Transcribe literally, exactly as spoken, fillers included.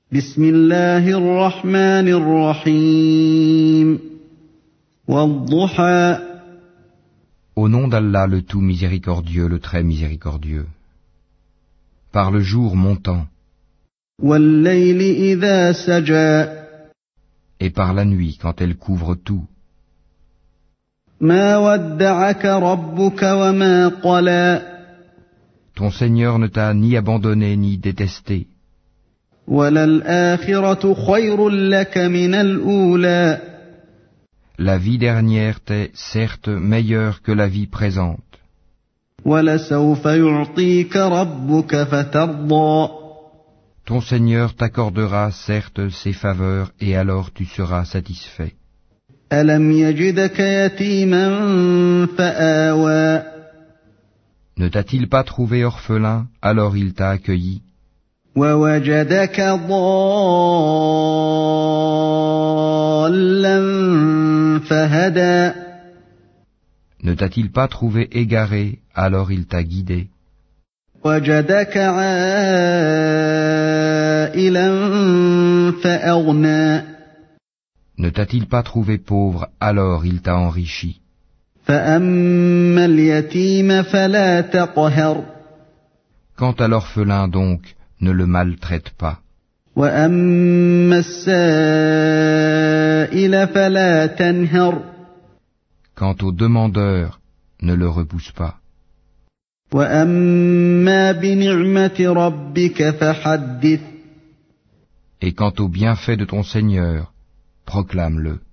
بسم الله الرحمن الرحيم والضحى Au nom d'Allah le tout miséricordieux, le très miséricordieux. Par le jour montant. والليل إذا سجى Et par la nuit quand elle couvre tout. ما ودعك ربك وما قلى Ton Seigneur ne t'a ni abandonné ni détesté. وللآخرة خير لك من الأولى La vie dernière t'est certes meilleure que la vie présente. ولسوف يعطيك ربك فترضى Ton Seigneur t'accordera certes ses faveurs et alors tu seras satisfait. ألم يجدك يتيما فآوى Ne t'a-t-il pas trouvé orphelin, alors il t'a accueilli. ووجدك ضالا فهدى Ne t'a-t-il pas trouvé égaré, alors il t'a guidé. وجدك عائلا فأغنى Ne t'a-t-il pas trouvé pauvre, alors il t'a enrichi. فأما اليتيم فلا تقهر Quant à l'orphelin donc, ne le maltraite pas. وأما السائل فلا تنهر Quant au demandeur, ne le repousse pas. وأما بنعمة ربك فحدث Et quant au bienfait de ton Seigneur, proclame-le.